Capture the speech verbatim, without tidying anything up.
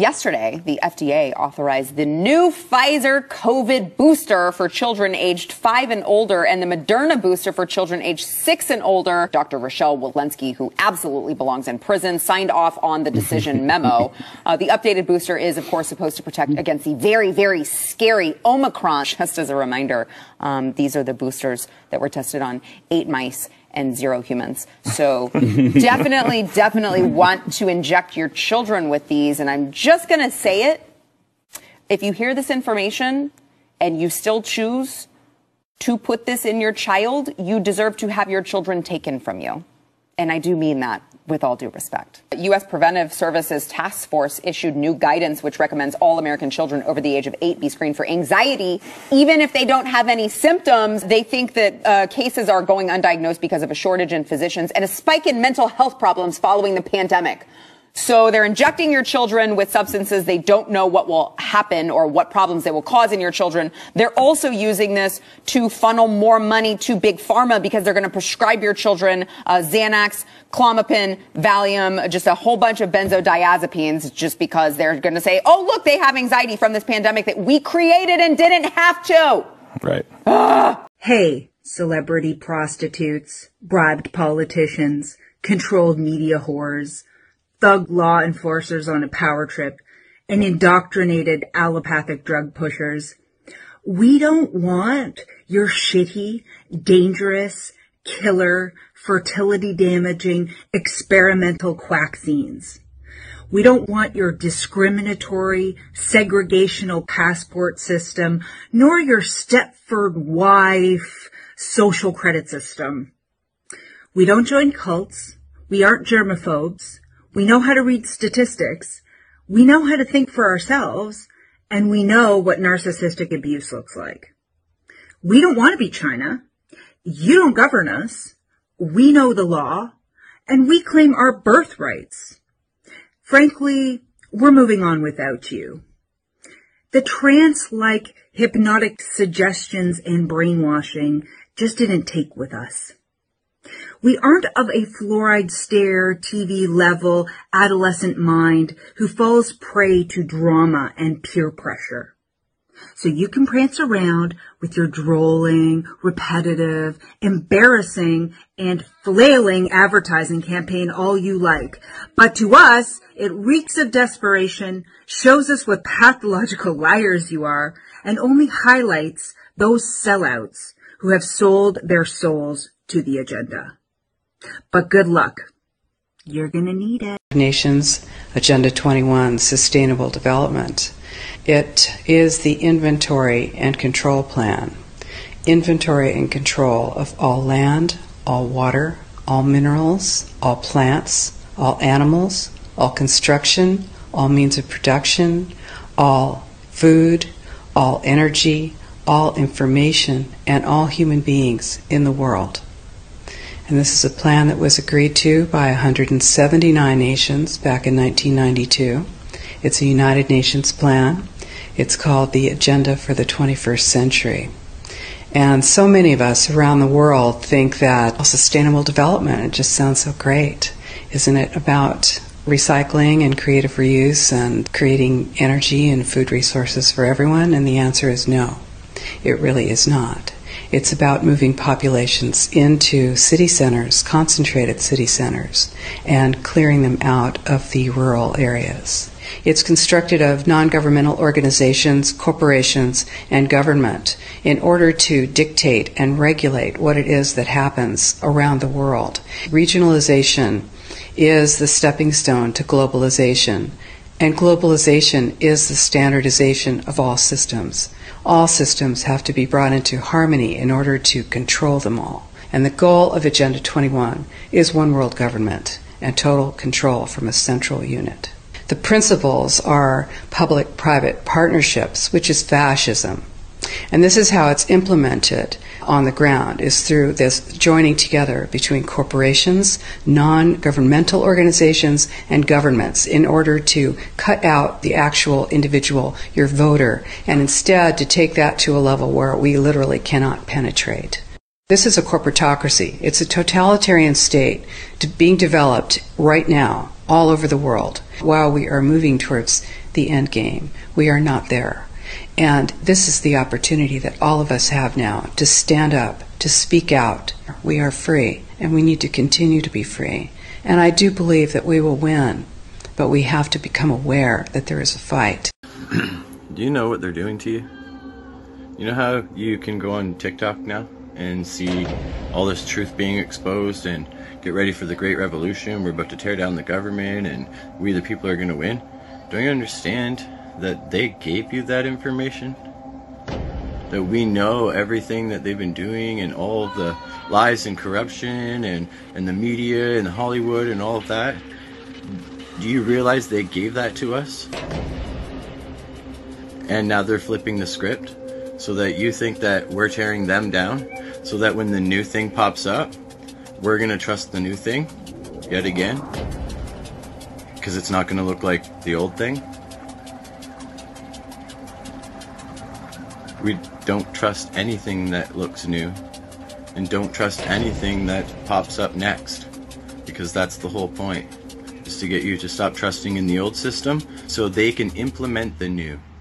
Yesterday, the F D A authorized the new Pfizer COVID booster for children aged five and older and the Moderna booster for children aged six and older. Doctor Rochelle Walensky, who absolutely belongs in prison, signed off on the decision memo. Uh, the updated booster is, of course, supposed to protect against the very, very scary Omicron. Just as a reminder, um, these are the boosters that were tested on eight mice and zero humans. So definitely, definitely want to inject your children with these. And I'm just going to say it. If you hear this information and you still choose to put this in your child, you deserve to have your children taken from you. And I do mean that with all due respect. U S Preventive Services Task Force issued new guidance which recommends all American children over the age of eight be screened for anxiety, even if they don't have any symptoms. They think that uh, cases are going undiagnosed because of a shortage in physicians and a spike in mental health problems following the pandemic. So they're injecting your children with substances they don't know what will happen or what problems they will cause in your children. They're also using this to funnel more money to Big Pharma because they're going to prescribe your children uh, Xanax, Clomipene, Valium, just a whole bunch of benzodiazepines just because they're going to say, oh, look, they have anxiety from this pandemic that we created and didn't have to. Right. Ah. Hey, celebrity prostitutes, bribed politicians, controlled media whores, thug law enforcers on a power trip, and indoctrinated allopathic drug pushers. We don't want your shitty, dangerous, killer, fertility-damaging, experimental quackscenes. We don't want your discriminatory, segregational passport system, nor your Stepford wife social credit system. We don't join cults. We aren't germaphobes. We know how to read statistics, we know how to think for ourselves, and we know what narcissistic abuse looks like. We don't want to be China. You don't govern us. We know the law, and we claim our birthrights. Frankly, we're moving on without you. The trance-like hypnotic suggestions and brainwashing just didn't take with us. We aren't of a fluoride stare, T V level, adolescent mind who falls prey to drama and peer pressure. So you can prance around with your drolling, repetitive, embarrassing, and flailing advertising campaign all you like. But to us, it reeks of desperation, shows us what pathological liars you are, and only highlights those sellouts who have sold their souls to the agenda. But good luck. You're going to need it. Nations Agenda twenty-one, Sustainable Development. It is the inventory and control plan. Inventory and control of all land, all water, all minerals, all plants, all animals, all construction, all means of production, all food, all energy, all information, and all human beings in the world. And this is a plan that was agreed to by one hundred seventy-nine nations back in nineteen ninety-two. It's a United Nations plan. It's called the Agenda for the twenty-first Century. And so many of us around the world think that sustainable development, it just sounds so great. Isn't it about recycling and creative reuse and creating energy and food resources for everyone? And the answer is no, it really is not. It's about moving populations into city centers, concentrated city centers, and clearing them out of the rural areas. It's constructed of non-governmental organizations, corporations, and government in order to dictate and regulate what it is that happens around the world. Regionalization is the stepping stone to globalization, and globalization is the standardization of all systems. All systems have to be brought into harmony in order to control them all. And the goal of Agenda twenty-one is one world government and total control from a central unit. The principles are public-private partnerships, which is fascism. And this is how it's implemented on the ground, is through this joining together between corporations, non-governmental organizations, and governments in order to cut out the actual individual, your voter, and instead to take that to a level where we literally cannot penetrate. This is a corporatocracy. It's a totalitarian state to being developed right now all over the world while we are moving towards the end game. We are not there. And this is the opportunity that all of us have now to stand up, to speak out. We are free, and we need to continue to be free. And I do believe that we will win, but we have to become aware that there is a fight. Do you know what they're doing to you? You know how you can go on TikTok now and see all this truth being exposed and get ready for the Great Revolution? We're about to tear down the government and we the people are going to win. Don't you understand that they gave you that information? That we know everything that they've been doing and all of the lies and corruption and, and the media and Hollywood and all of that? Do you realize they gave that to us? And now they're flipping the script so that you think that we're tearing them down, so that when the new thing pops up, we're going to trust the new thing yet again because it's not going to look like the old thing. We don't trust anything that looks new, and don't trust anything that pops up next, because that's the whole point, is to get you to stop trusting in the old system so they can implement the new.